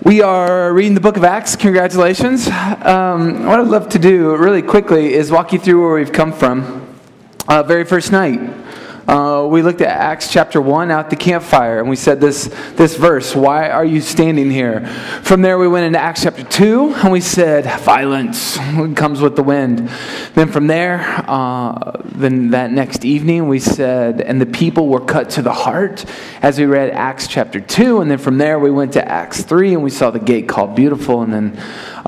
We are reading the book of Acts. Congratulations. What I'd love to do really quickly is walk you through where we've come from. Very first night, we looked at Acts chapter 1 out at the campfire, and we said this verse, "Why are you standing here?" From there, we went into Acts chapter 2, and we said, "Violence comes with the wind." Then from there, then that next evening, we said, "And the people were cut to the heart," as we read Acts chapter 2. And then from there, we went to Acts 3, and we saw the gate called Beautiful. And then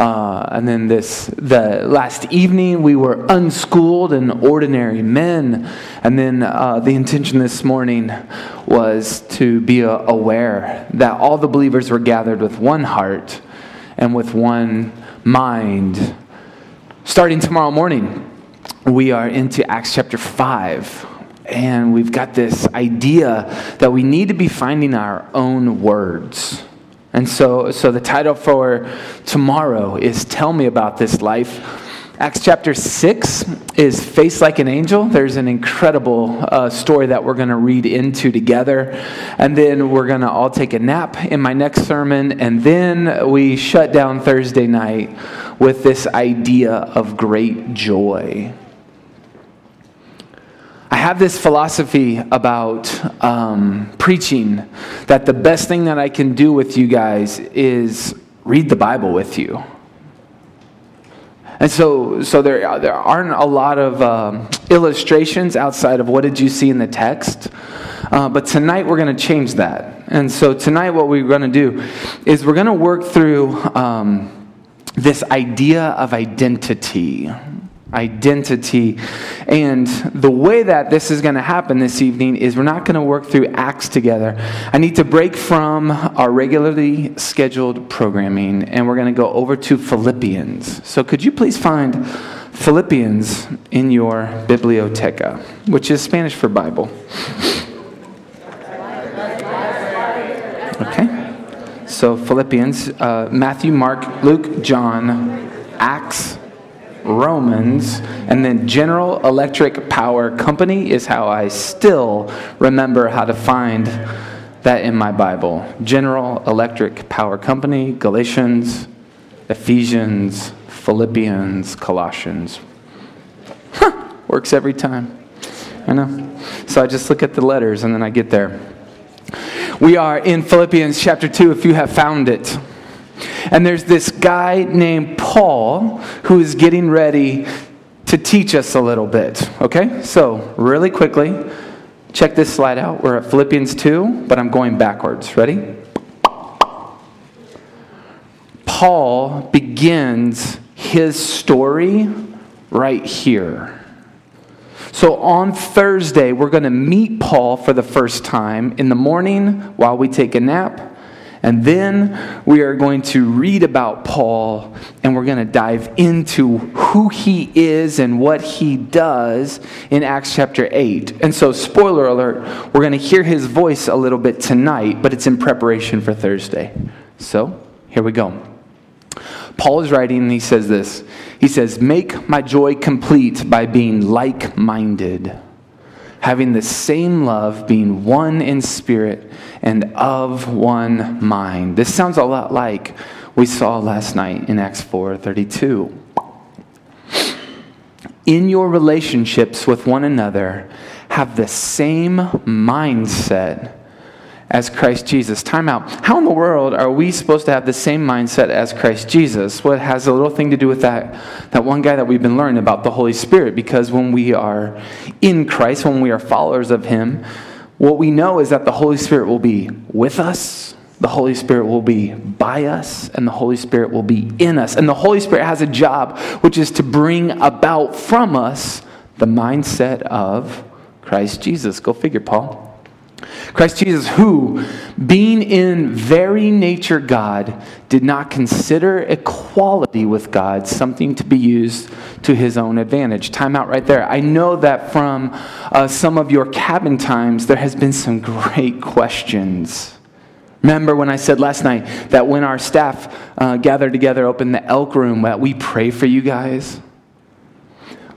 the last evening, we were unschooled and ordinary men. And then the intention this morning was to be aware that all the believers were gathered with one heart and with one mind. Starting tomorrow morning, we are into Acts chapter 5. And we've got this idea that we need to be finding our own words. And so the title for tomorrow is Tell Me About This Life. Acts chapter 6 is Face Like an Angel. There's an incredible story that we're going to read into together. And then we're going to all take a nap in my next sermon. And then we shut down Thursday night with this idea of great joy. I have this philosophy about preaching that the best thing that I can do with you guys is read the Bible with you. And so there aren't a lot of illustrations outside of what did you see in the text. But tonight we're going to change that. And so tonight what we're going to do is we're going to work through this idea of identity. Identity. And the way that this is going to happen this evening is we're not going to work through Acts together. I need to break from our regularly scheduled programming, and we're going to go over to Philippians. So could you please find Philippians in your biblioteca, which is Spanish for Bible. Okay. So Philippians, Matthew, Mark, Luke, John, Acts, Romans, and then General Electric Power Company is how I still remember how to find that in my Bible. General Electric Power Company, Galatians, Ephesians, Philippians, Colossians. Works every time. I know. So I just look at the letters and then I get there. We are in Philippians chapter 2 if you have found it. And there's this guy named Paul who is getting ready to teach us a little bit. Okay? So, really quickly, check this slide out. We're at Philippians 2, but I'm going backwards. Ready? Paul begins his story right here. So on Thursday, we're going to meet Paul for the first time in the morning while we take a nap. And then we are going to read about Paul, and we're going to dive into who he is and what he does in Acts chapter 8. And so, spoiler alert, we're going to hear his voice a little bit tonight, but it's in preparation for Thursday. So, here we go. Paul is writing, and he says this. He says, "Make my joy complete by being like-minded, having the same love, being one in spirit and of one mind." This sounds a lot like we saw last night in Acts 4:32. "In your relationships with one another, have the same mindset as Christ Jesus." Time out. How in the world are we supposed to have the same mindset as Christ Jesus? Well, it has a little thing to do with that one guy that we've been learning about, the Holy Spirit. Because when we are in Christ, when we are followers of Him, what we know is that the Holy Spirit will be with us, the Holy Spirit will be by us, and the Holy Spirit will be in us. And the Holy Spirit has a job, which is to bring about from us the mindset of Christ Jesus. Go figure, Paul. Christ Jesus, who, being in very nature God, did not consider equality with God something to be used to his own advantage. Time out right there. I know that from some of your cabin times, there has been some great questions. Remember when I said last night that when our staff gather together, open the Elk Room, that we pray for you guys?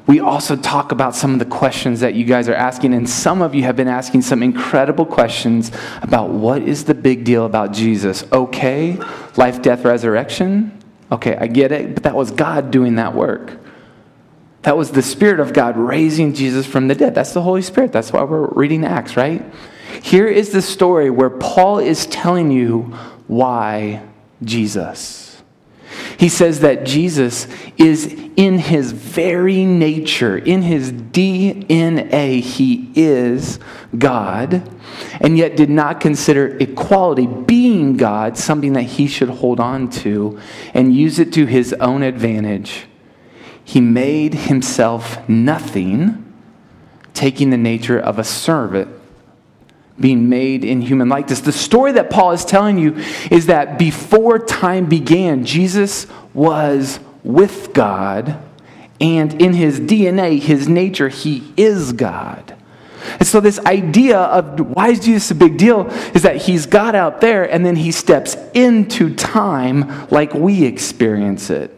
we also talk about some of the questions that you guys are asking, and some of you have been asking some incredible questions about what is the big deal about Jesus. Okay, life, death, resurrection. Okay, I get it, but that was God doing that work. That was the Spirit of God raising Jesus from the dead. That's the Holy Spirit. That's why we're reading Acts, right? Here is the story where Paul is telling you why Jesus. He says that Jesus is in his very nature, in his DNA, he is God, and yet did not consider equality, being God, something that he should hold on to and use it to his own advantage. He made himself nothing, taking the nature of a servant, being made in human likeness. The story that Paul is telling you is that before time began, Jesus was with God, and in his DNA, his nature, he is God. And so this idea of why is Jesus a big deal is that he's God out there, and then he steps into time like we experience it.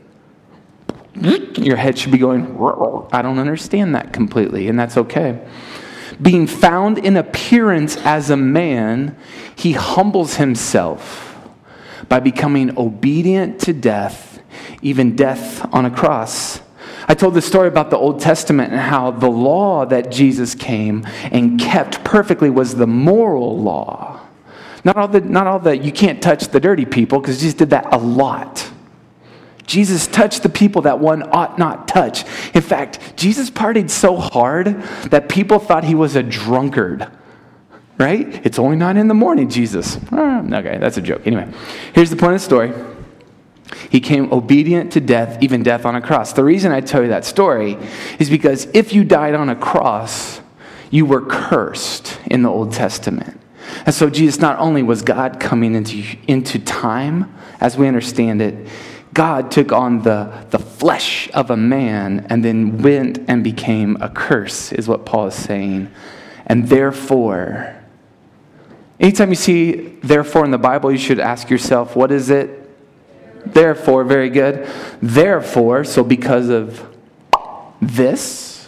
Your head should be going, I don't understand that completely, and that's okay. Being found in appearance as a man, he humbles himself by becoming obedient to death, even death on a cross. I told the story about the Old Testament and how the law that Jesus came and kept perfectly was the moral law. Not all the you can't touch the dirty people, because Jesus did that a lot. Jesus touched the people that one ought not touch. In fact, Jesus partied so hard that people thought he was a drunkard. Right? It's only 9 a.m, Jesus. Okay, that's a joke. Anyway, here's the point of the story. He came obedient to death, even death on a cross. The reason I tell you that story is because if you died on a cross, you were cursed in the Old Testament. And so Jesus not only was God coming into time, as we understand it, God took on the flesh of a man and then went and became a curse, is what Paul is saying. And therefore, anytime you see therefore in the Bible, you should ask yourself, what is it? Therefore, very good. Therefore, so because of this,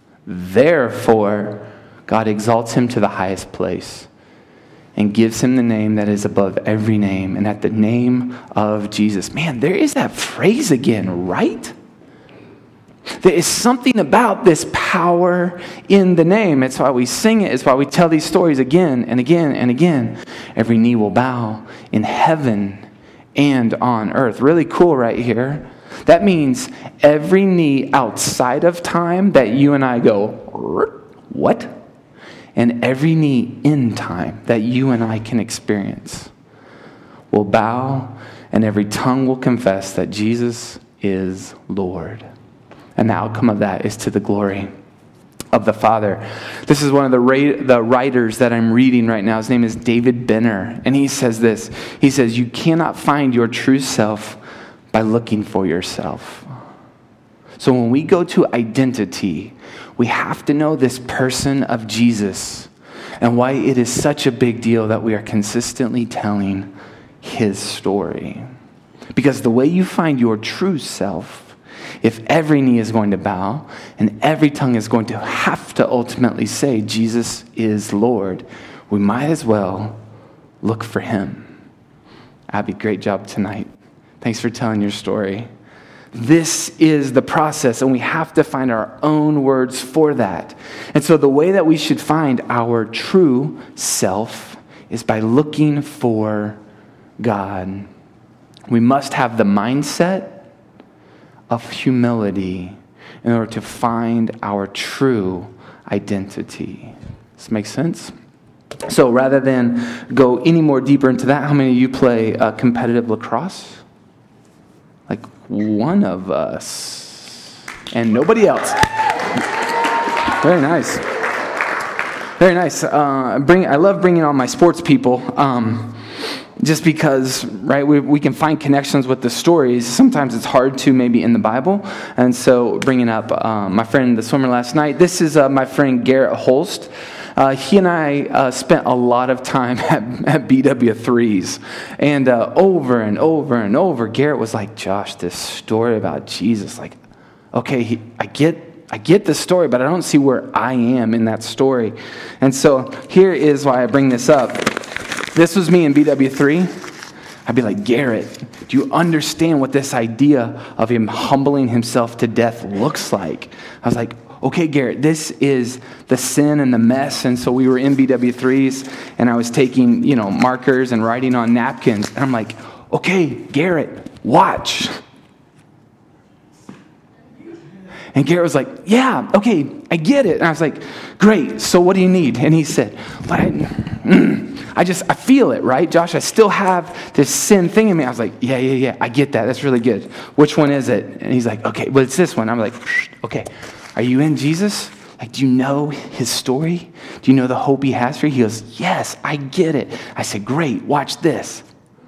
therefore, God exalts him to the highest place and gives him the name that is above every name, and at the name of Jesus. Man, there is that phrase again, right? There is something about this power in the name. It's why we sing it. It's why we tell these stories again and again and again. Every knee will bow in heaven and on earth. Really cool right here. That means every knee outside of time that you and I go, what? And every knee in time that you and I can experience will bow, and every tongue will confess that Jesus is Lord. And the outcome of that is to the glory of the Father. This is one of the writers that I'm reading right now. His name is David Benner. And he says this. He says, you cannot find your true self by looking for yourself. So when we go to identity, we have to know this person of Jesus and why it is such a big deal that we are consistently telling his story. Because the way you find your true self, if every knee is going to bow and every tongue is going to have to ultimately say Jesus is Lord, we might as well look for him. Abby, great job tonight. Thanks for telling your story. This is the process, and we have to find our own words for that. And so the way that we should find our true self is by looking for God. We must have the mindset of humility in order to find our true identity. Does this make sense? So rather than go any more deeper into that, how many of you play competitive lacrosse? Like one of us and nobody else. Very nice. Very nice. I love bringing on my sports people just because, right, we can find connections with the stories. Sometimes it's hard to maybe in the Bible. And so bringing up my friend, the swimmer last night, this is my friend Garrett Holst. He and I spent a lot of time at BW3s. And over and over and over, Garrett was like, Josh, this story about Jesus, like, okay, I get I get the story, but I don't see where I am in that story. And so here is why I bring this up. This was me in BW3. I'd be like, Garrett, do you understand what this idea of him humbling himself to death looks like? I was like, okay, Garrett, this is the sin and the mess. And so we were in BW3s, and I was taking, markers and writing on napkins. And I'm like, okay, Garrett, watch. And Garrett was like, yeah, okay, I get it. And I was like, great, so what do you need? And he said, but I feel it, right, Josh? I still have this sin thing in me. I was like, yeah, I get that. That's really good. Which one is it? And he's like, okay, well, it's this one. I'm like, okay, are you in Jesus? Like, do you know his story? Do you know the hope he has for you? He goes, yes, I get it. I said, great, watch this.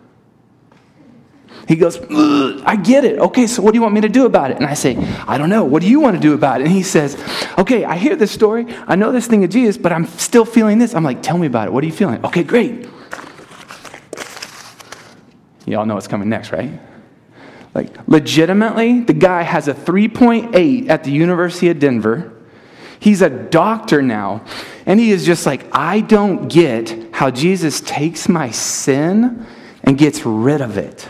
He goes, I get it. Okay, so what do you want me to do about it? And I say, I don't know. What do you want to do about it? And he says, okay, I hear this story. I know this thing of Jesus, but I'm still feeling this. I'm like, tell me about it. What are you feeling? Okay, great. Y'all know what's coming next, right? Like, legitimately, the guy has a 3.8 at the University of Denver. He's a doctor now. And he is just like, I don't get how Jesus takes my sin and gets rid of it.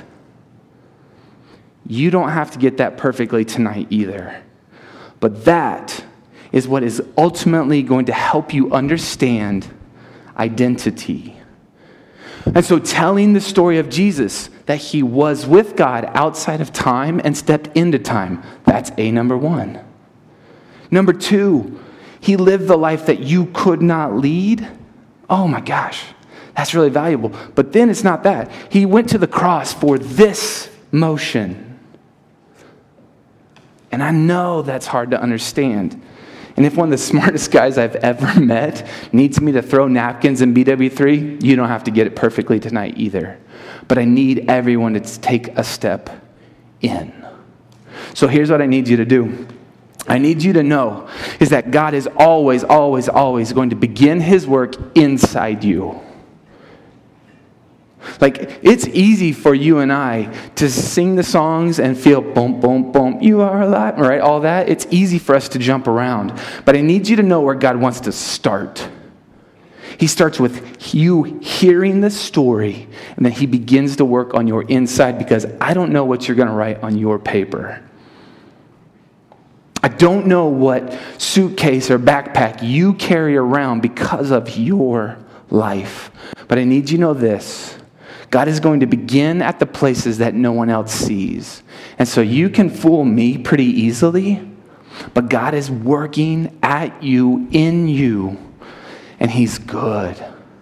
You don't have to get that perfectly tonight either. But that is what is ultimately going to help you understand identity. And so telling the story of Jesus, that he was with God outside of time and stepped into time, that's number one. Number two, he lived the life that you could not lead. Oh my gosh, that's really valuable. But then it's not that. He went to the cross for this motion. And I know that's hard to understand. And if one of the smartest guys I've ever met needs me to throw napkins in BW3, you don't have to get it perfectly tonight either. But I need everyone to take a step in. So here's what I need you to do. I need you to know is that God is always, always, always going to begin his work inside you. Like, it's easy for you and I to sing the songs and feel, boom, boom, boom, you are alive, right? All that. It's easy for us to jump around. But I need you to know where God wants to start. He starts with you hearing the story, and then he begins to work on your inside, because I don't know what you're going to write on your paper. I don't know what suitcase or backpack you carry around because of your life. But I need you to know this. God is going to begin at the places that no one else sees. And so you can fool me pretty easily, but God is working at you, in you, and he's good.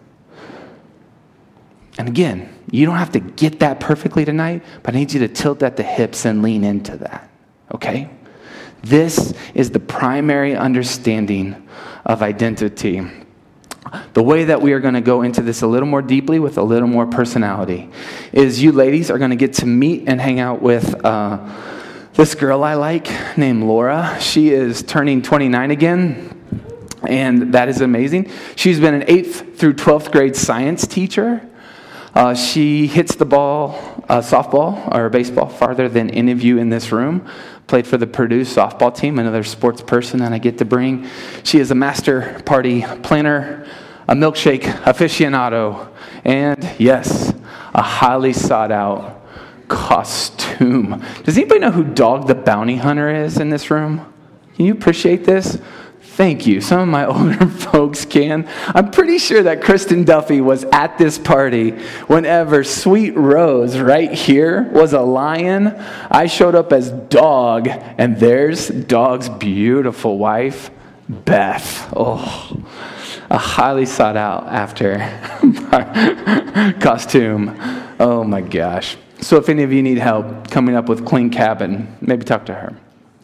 And again, you don't have to get that perfectly tonight, but I need you to tilt at the hips and lean into that, okay? This is the primary understanding of identity. The way that we are going to go into this a little more deeply with a little more personality is you ladies are going to get to meet and hang out with this girl I like named Laura. She is turning 29 again, and that is amazing. She's been an 8th through 12th grade science teacher. She hits the ball, softball or baseball, farther than any of you in this room. Played for the Purdue softball team, another sports person that I get to bring. She is a master party planner, a milkshake aficionado, and yes, a highly sought out costume. Does anybody know who Dog the Bounty Hunter is in this room? Can you appreciate this? Thank you. Some of my older folks can. I'm pretty sure that Kristen Duffy was at this party whenever Sweet Rose right here was a lion. I showed up as Dog, and there's Dog's beautiful wife, Beth. Oh, a highly sought out after costume. Oh my gosh. So if any of you need help coming up with clean cabin, maybe talk to her.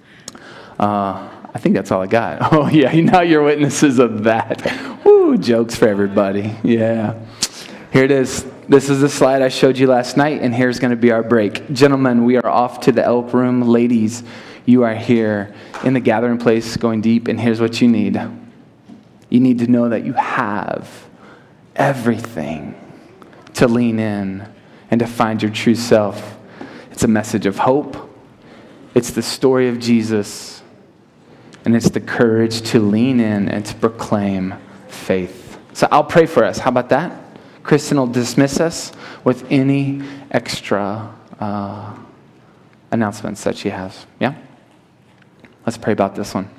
I think that's all I got. Oh, yeah, now you're witnesses of that. Woo, jokes for everybody. Yeah. Here it is. This is the slide I showed you last night, and here's going to be our break. Gentlemen, we are off to the Elk Room. Ladies, you are here in the gathering place going deep, and here's what you need. You need to know that you have everything to lean in and to find your true self. It's a message of hope. It's the story of Jesus. And it's the courage to lean in and to proclaim faith. So I'll pray for us. How about that? Kristen will dismiss us with any extra announcements that she has. Yeah? Let's pray about this one.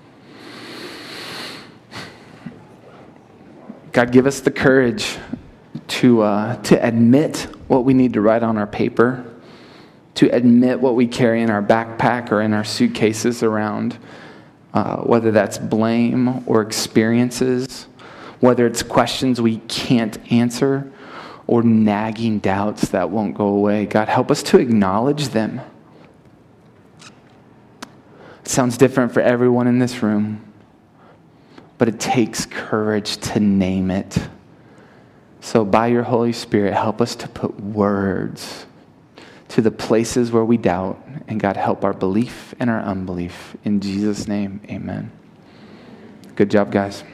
God, give us the courage to admit what we need to write on our paper, to admit what we carry in our backpack or in our suitcases around, whether that's blame or experiences, whether it's questions we can't answer or nagging doubts that won't go away. God, help us to acknowledge them. It sounds different for everyone in this room, but it takes courage to name it. So by your Holy Spirit, help us to put words to the places where we doubt. And God, help our belief and our unbelief. In Jesus' name, amen. Good job, guys.